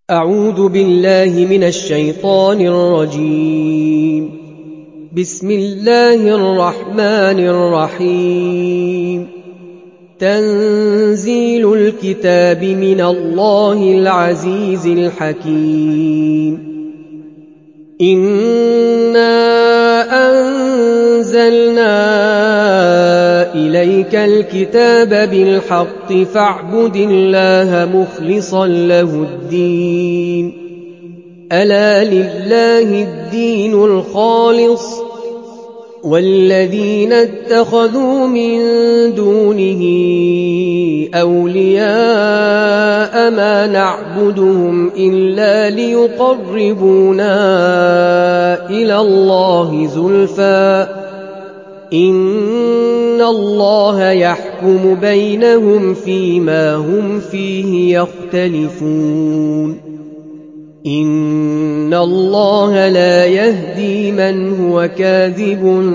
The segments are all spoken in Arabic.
أعوذ بالله من الشيطان الرجيم. بسم الله الرحمن الرحيم. تنزيل الكتاب من الله العزيز الحكيم. إنا أنزلنا إليك الكتاب بالحق فاعبد الله مخلصا له الدين. ألا لله الدين الخالص والذين اتخذوا من دونه أولياء ما نعبدهم إلا ليقربونا إلى الله زلفى إن الله يحكم بينهم فيما هم فيه يختلفون. إن الله لا يهدي من هو كاذب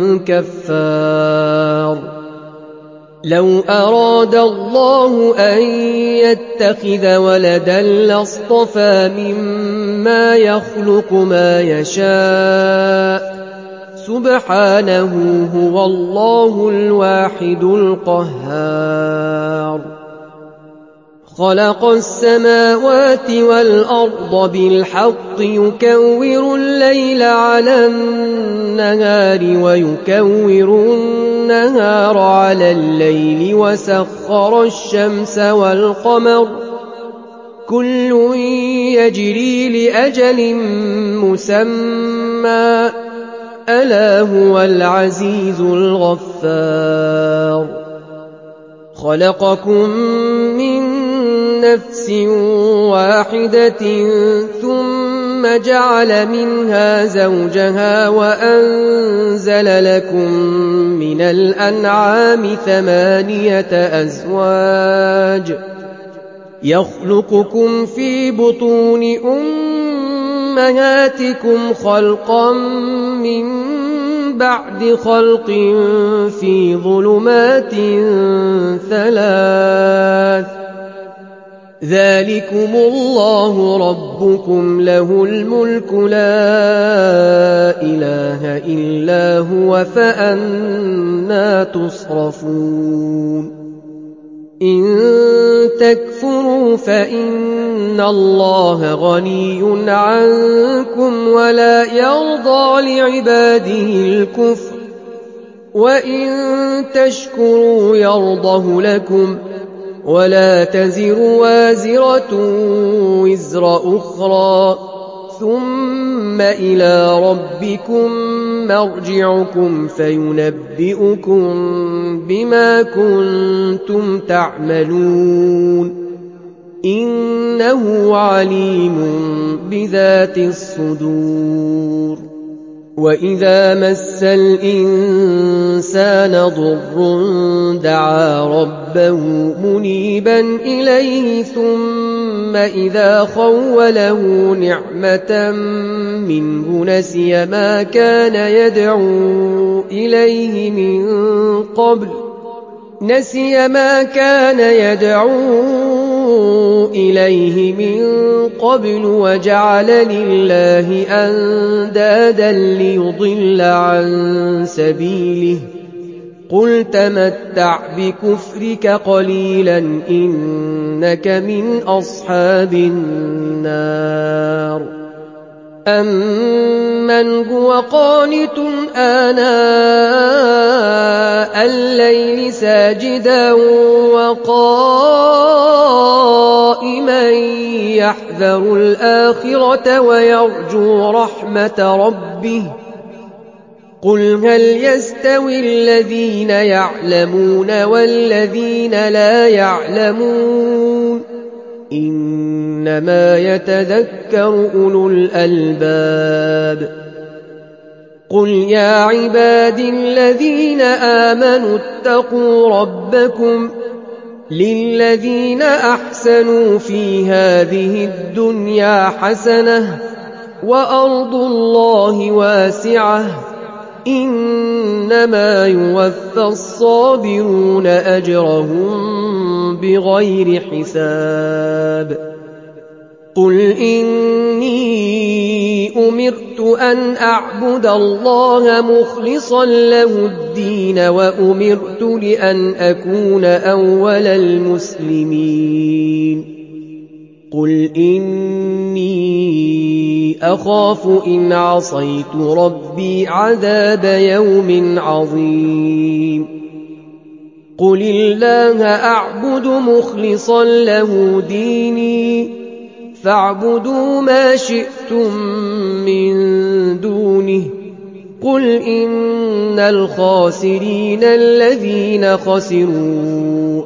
كفار. لو أراد الله أن يتخذ ولدا لاصطفى مما يخلق ما يشاء سبحانه هو الله الواحد القهار. خلق السماوات والأرض بالحق يكور الليل على النهار ويكور النهار على الليل وسخر الشمس والقمر كل يجري لأجل مسمى ألا هو العزيز الغفار. خلقكم من نفس واحدة ثم جعل منها زوجها وأنزل لكم من الأنعام 8 أزواج يخلقكم في بطون أمهاتكم خلقا من بعد خلق في ظلمات 3 ذلكم الله ربكم له الملك لا إله إلا هو فأنى تصرفون. إن تكفروا فإن الله غني عنكم ولا يرضى لعباده الكفر وإن تشكروا يرضه لكم ولا تزر وازرة وزر أخرى ثم إلى ربكم مرجعكم فينبئكم بما كنتم تعملون إنه عليم بذات الصدور. وإذا مس الإنسان ضر دعا ربه منيبا إليه ثم إذا خوله نعمة منه نسي ما كان يدعو إليه من قبل وجعل لله أندادا ليضل عن سبيله قل تمتع بكفرك قليلا إنك من أصحاب النار. أمن هو قانت آناء الليل ساجدا وقائما يحذر الآخرة ويرجو رحمة ربه قل هل يستوي الذين يعلمون والذين لا يعلمون إنما يتذكر أولو الألباب. قل يا عبادي الذين آمنوا اتقوا ربكم للذين أحسنوا في هذه الدنيا حسنة وأرض الله واسعة إنما يوفى الصابرون أجرهم بغير حساب قل إني أمرت أن أعبد الله مخلصا له الدين وأمرت لأن أكون أول المسلمين قل إني أخاف إن عصيت ربي عذاب يوم عظيم قل الله أعبد مخلصا له ديني فاعبدوا ما شئتم من دونه قل إن الخاسرين الذين خسروا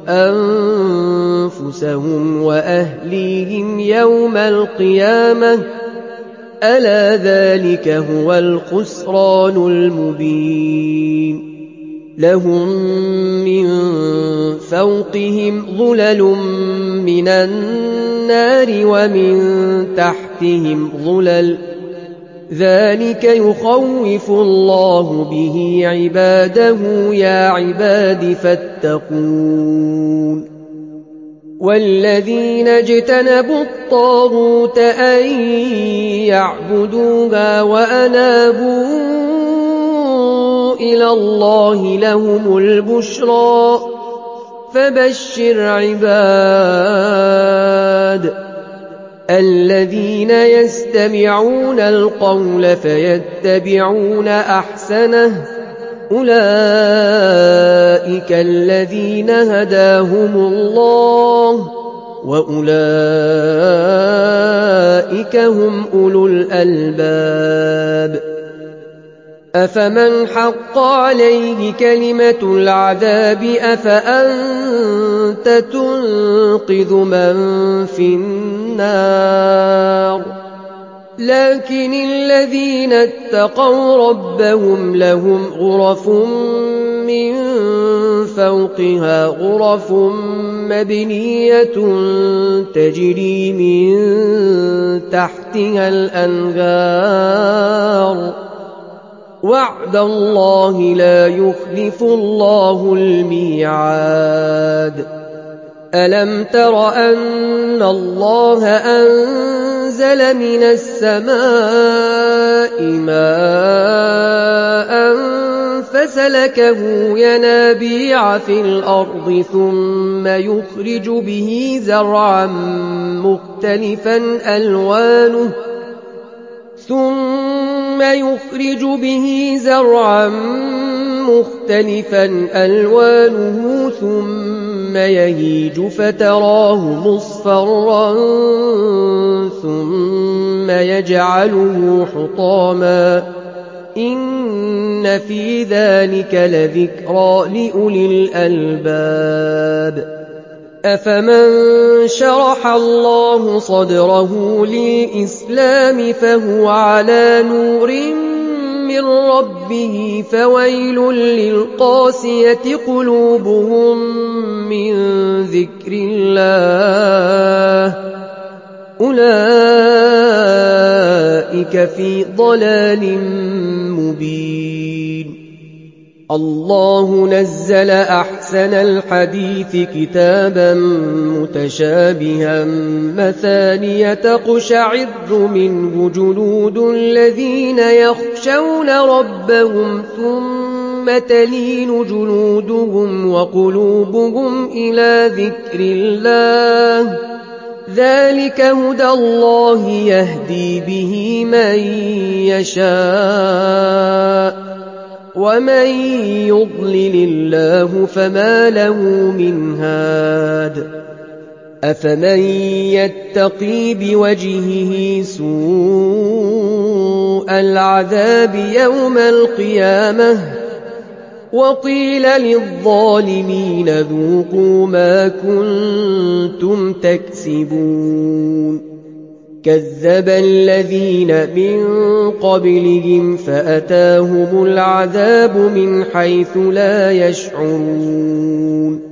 أنفسهم وأهليهم يوم القيامة ألا ذلك هو الخسران المبين لهم من فوقهم ظلل من النار ومن تحتهم ظلل ذلك يخوف الله به عباده يا عباد فاتقون والذين اجتنبوا الطاغوت أن يعبدوها وأنابوا إلى الله لهم البشرى فبشر عباد الذين يستمعون القول فيتبعون أحسنه أولئك الذين هداهم الله وأولئك هم أولو الألباب أفمن حق عليه كلمة العذاب أفأنت تنقذ من في النار لكن الذين اتقوا ربهم لهم غرف من فوقها غرف مبنية تجري من تحتها الأنهار وعد الله لا يخلف الله الميعاد ألم تر أن الله أنزل من السماء ماء فسلكه ينابيع في الأرض ثم يخرج به زرعا مختلفا ألوانه ثم يهيج فتراه مصفرا ثم يجعله حطاما إن في ذلك لذكرى لأولي الألباب أفمن شرح الله صدره للإسلام فهو على نور من ربه فويل للقاسية قلوبهم من ذكر الله أولئك في ضلال مبين الله نزل أحسن الحديث كتابا متشابها مثانية تقشعر منه جلود الذين يخشون ربهم ثم تلين جلودهم وقلوبهم إلى ذكر الله ذلك هدى الله يهدي به من يشاء ومن يضلل الله فما له من هاد أفمن يتقي بوجهه سوء العذاب يوم القيامة وقيل للظالمين ذوقوا ما كنتم تكسبون كذب الذين من قبلهم فأتاهم العذاب من حيث لا يشعرون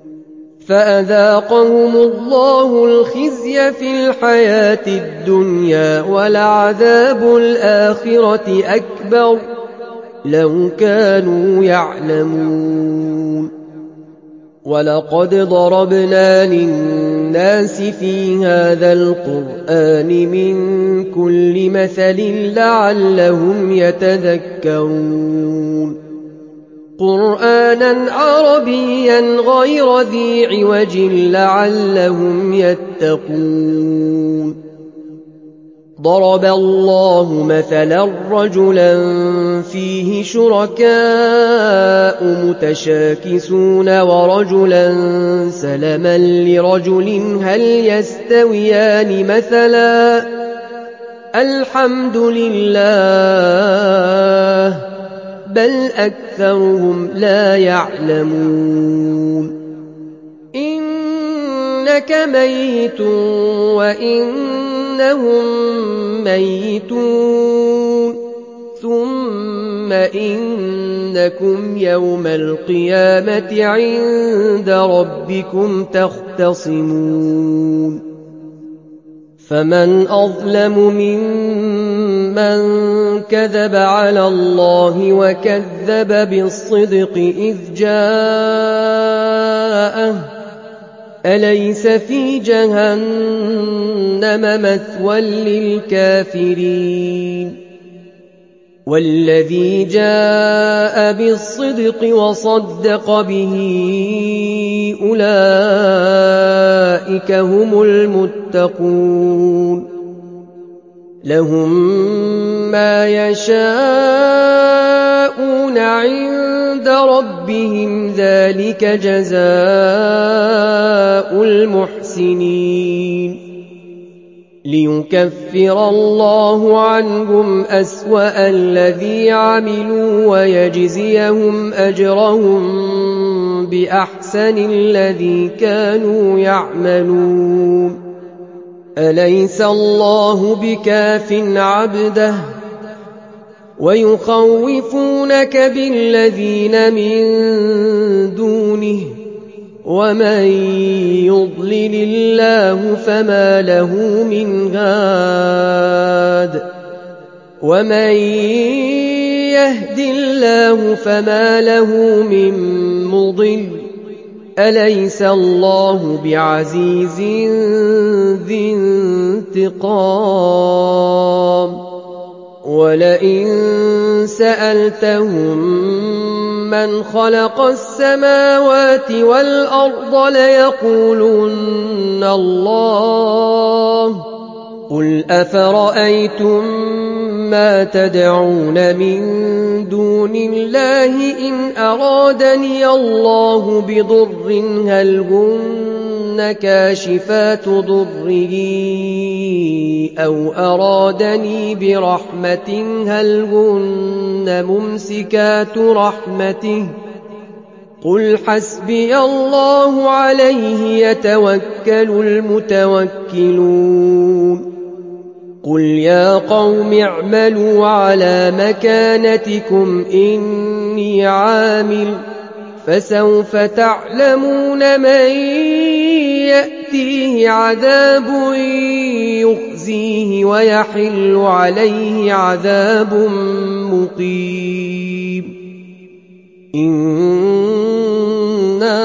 فأذاقهم الله الخزي في الحياة الدنيا ولعذاب الآخرة أكبر لو كانوا يعلمون وَلَقَدْ ضَرَبْنَا لِلنَّاسِ فِي هَذَا الْقُرْآنِ مِنْ كُلِّ مَثَلٍ لَعَلَّهُمْ يَتَذَكَّرُونَ قُرْآنًا عَرَبِيًّا غَيْرَ ذِي عِوَجٍ لَعَلَّهُمْ يَتَّقُونَ ضرب الله مثلا رجلا فيه شركاء متشاكسون ورجلا سلما لرجل هل يستويان مثلا الحمد لله بل أكثرهم لا يعلمون إنك ميت وإنهم ميتون ثم إنكم يوم القيامة عند ربكم تختصمون فمن أظلم ممن كذب على الله وكذب بالصدق إذ جاءه أليس في جهنم مثوى للكافرين والذي جاء بالصدق وصدق به أولئك هم المتقون لهم ما يشاءون عند ربهم ذلك جزاء المحسنين ليكفر الله عنهم أسوأ الذي عملوا ويجزيهم أجرهم بأحسن الذي كانوا يعملون أليس الله بكاف عبده ويخوفونك بالذين من دونه ومن يضلل الله فما له من هاد ومن يهد الله فما له من مضل أليس الله بعزيز ذي انتقام ولئن سألتهم من خلق السماوات والأرض ليقولن الله قل أفرأيتم ما تدعون من دون الله إن أرادني الله بضر هل هن كاشفات ضره أو أرادني برحمة هل هن ممسكات رحمته قل حسبي الله عليه يتوكل المتوكلون قل يا قوم اعملوا على مكانتكم إني عامل فسوف تعلمون من يأتيه عذاب يخزيه ويحل عليه عذاب مقيم إنا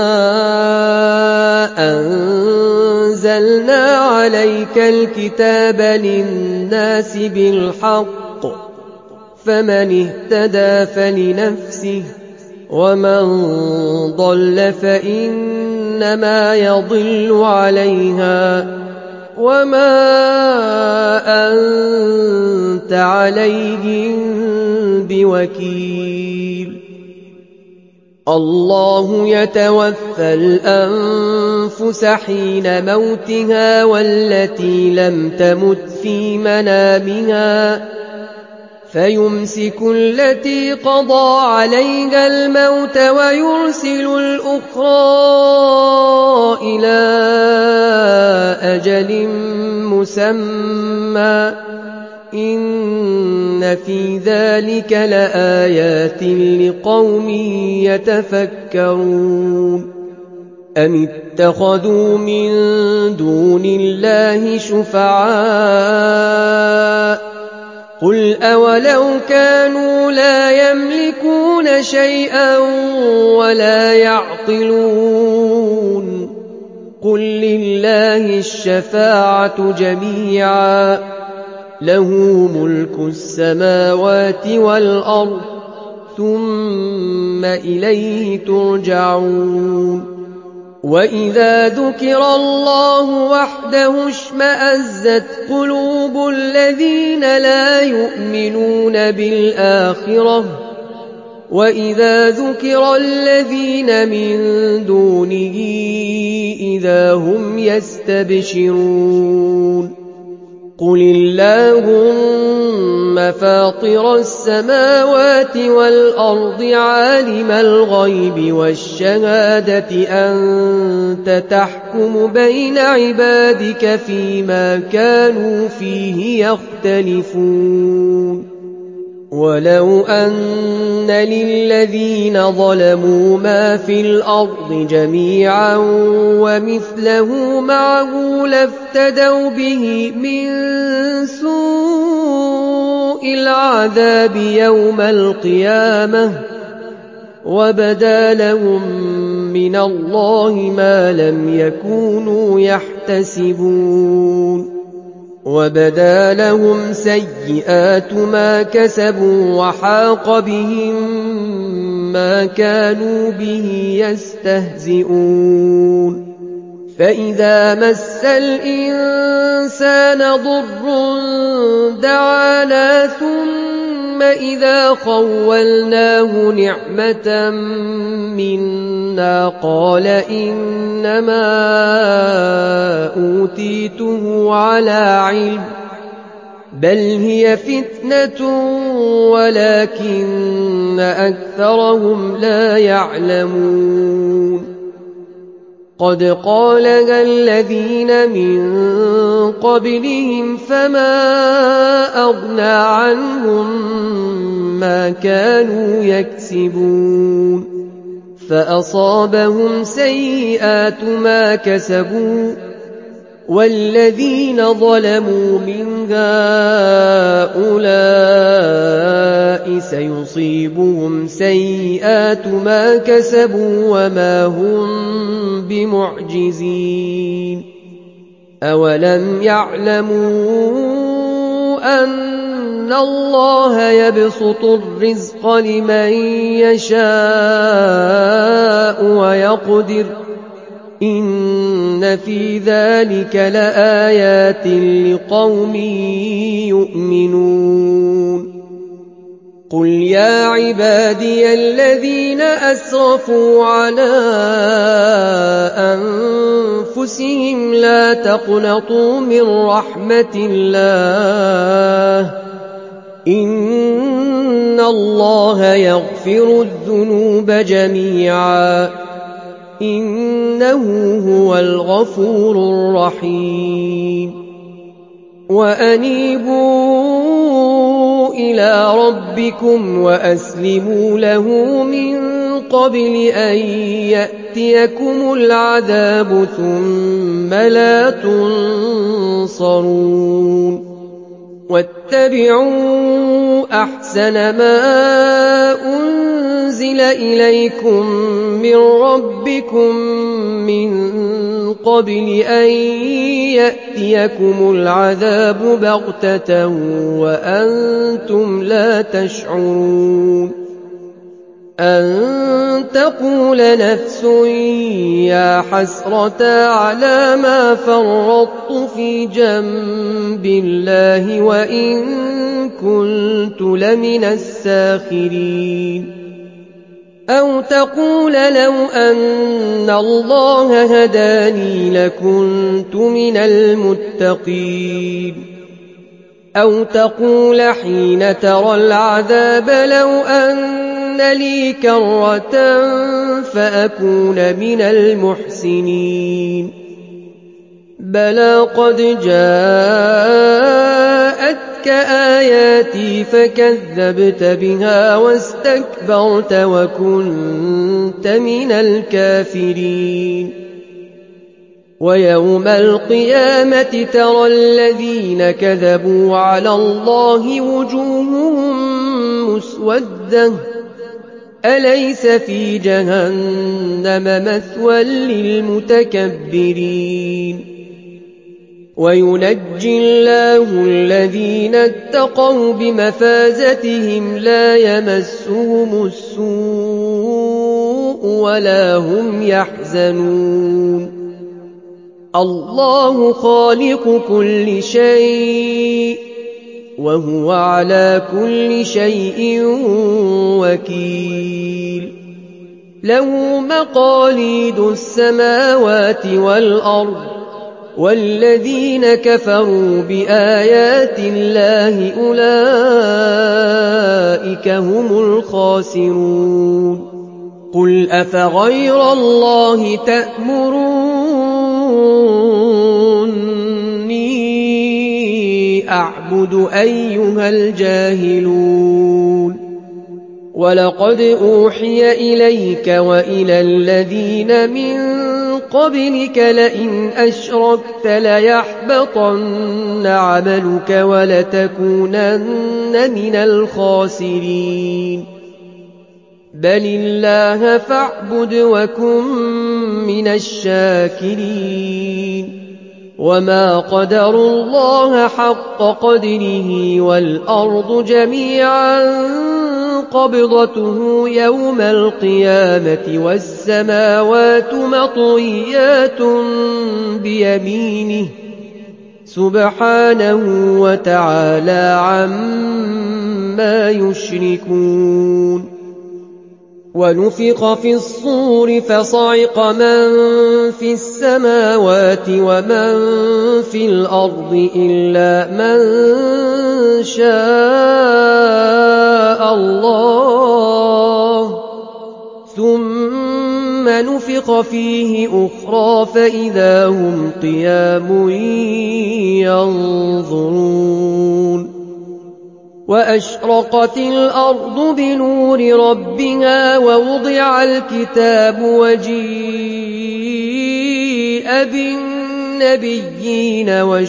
أنزلنا عليك الكتاب للناس بالحق فمن اهتدى فلنفسه ومن ضل فإنما يضل عليها وما أنت عليهم بوكيل الله يتوفى الأنفس حين موتها والتي لم تمت في منامها فيمسك التي قضى عليها الموت ويرسل الأخرى إلى أجل مسمى إن في ذلك لآيات لقوم يتفكرون أم اتخذوا من دون الله شفعاء قل أولو كانوا لا يملكون شيئا ولا يعقلون قل لله الشفاعة جميعا له ملك السماوات والأرض ثم إليه ترجعون وإذا ذكر الله وحده اشمأزت قلوب الذين لا يؤمنون بالآخرة وإذا ذكر الذين من دونه إذا هم يستبشرون قل اللهم فاطر السماوات والأرض عالم الغيب والشهادة أنت تحكم بين عبادك فيما كانوا فيه يختلفون ولو أن للذين ظلموا ما في الأرض جميعا ومثله معه لافتدوا به من سوء العذاب يوم القيامة وبدا لهم من الله ما لم يكونوا يحتسبون وبدا لهم سيئات ما كسبوا وحاق بهم ما كانوا به يستهزئون فإذا مس الإنسان ضر دعانا ثم إذا خولناه نعمة منا قال إنما أوتيته على علم بل هي فتنة ولكن أكثرهم لا يعلمون قد قالها الذين من قبلهم فما أغنى عنهم ما كانوا يكسبون فأصابهم سيئات ما كسبوا والذين ظلموا من هؤلاء سيصيبهم سيئات ما كسبوا وما هم بمعجزين أولم يعلموا أن الله يبسط الرزق لمن يشاء ويقدر إن في ذلك لآيات لقوم يؤمنون قل يا عبادي الذين أسرفوا على أنفسهم لا تقنطوا من رحمة الله إن الله يغفر الذنوب جميعا إنه هو الغفور الرحيم وأنيبوا إلى ربكم وأسلموا له من قبل أن يأتيكم العذاب ثم لا تنصرون واتبعوا أحسن ما أنزل إليكم من ربكم من قبل أن يأتيكم العذاب بغتة وأنتم لا تشعرون أن تقول نفس يا حسرة على ما فرطت في جنب الله وإن كنت لمن الساخرين أو تقول لو أن الله هداني لكنت من المتقين أو تقول حين ترى العذاب لو أن لي كرة فأكون من المحسنين بلى قد جاءتك آياتي فكذبت بها واستكبرت وكنت من الكافرين ويوم القيامة ترى الذين كذبوا على الله وجوههم مسودة أليس في جهنم مثوى للمتكبرين وينجي الله الذين اتقوا بمفازتهم لا يمسهم السوء ولا هم يحزنون الله خالق كل شيء وهو على كل شيء وكيل له مقاليد السماوات والأرض والذين كفروا بآيات الله أولئك هم الخاسرون قل أفغير الله تأمروني أعبد أيها الجاهلون ولقد أوحي إليك وإلى الذين من قبلك لئن أشركت ليحبطن عملك ولتكونن من الخاسرين بل الله فاعبد وكن من الشاكرين وما قدروا الله حق قدره والأرض جميعا قبضته يوم القيامة والسماوات مطويات بيمينه سبحانه وتعالى عما يشركون ونفخ في الصور فصعق من في السماوات ومن في الأرض إلا من شاء الله ثم نفخ فيه أخرى فإذا هم قيام ينظرون وأشرقت الأرض بنور ربها ووضع الكتاب وجيء بالنبيين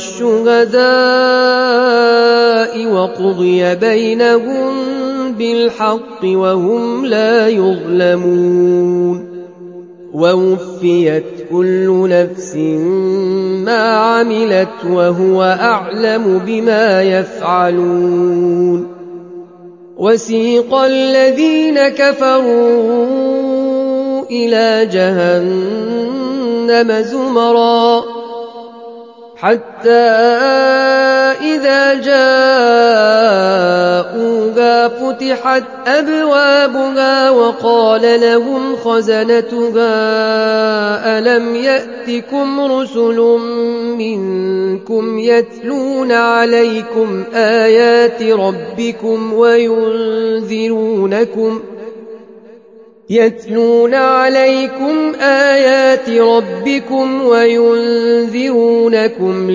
والشهداء وقضي بينهم بالحق وهم لا يظلمون ووفيت كل نفس ما عملت وهو أعلم بما يفعلون وسيق الذين كفروا إلى جهنم زمرا حتى إذا جاءوها فتحت أبوابها وقال لهم خزنتها ألم يأتكم رسل منكم يتلون عليكم آيات ربكم وينذرونكم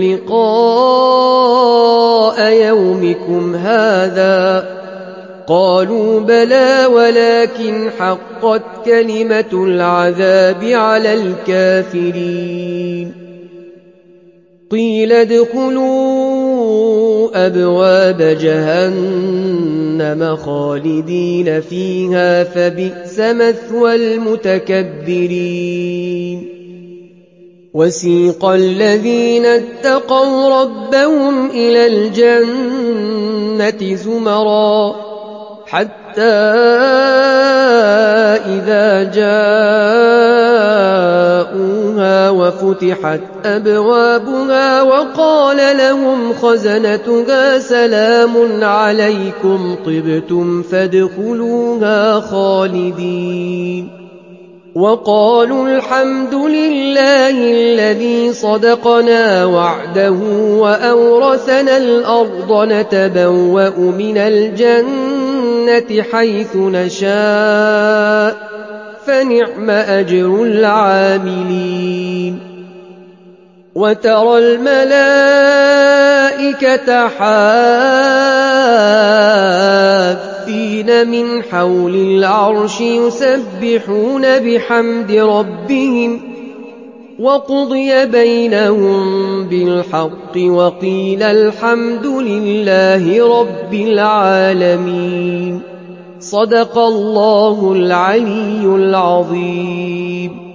لقاء يومكم هذا قالوا بلى ولكن حقت كلمة العذاب على الكافرين قيل ادخلوا أبواب جهنم خالدين فيها فبئس مثوى المتكبرين وسيق الذين اتقوا ربهم إلى الجنة زمرا حتى إذا جاءوها وفتحت أبوابها وقال لهم خزنتها سلام عليكم طبتم فادخلوها خالدين وقالوا الحمد لله الذي صدقنا وعده وأورثنا الأرض نتبوأ من الجنة حيث نشاء فنعم أجر العاملين وترى الملائكة حافين من حول العرش يسبحون بحمد ربهم وقضي بينهم بالحق وقيل الحمد لله رب العالمين صدق الله العلي العظيم.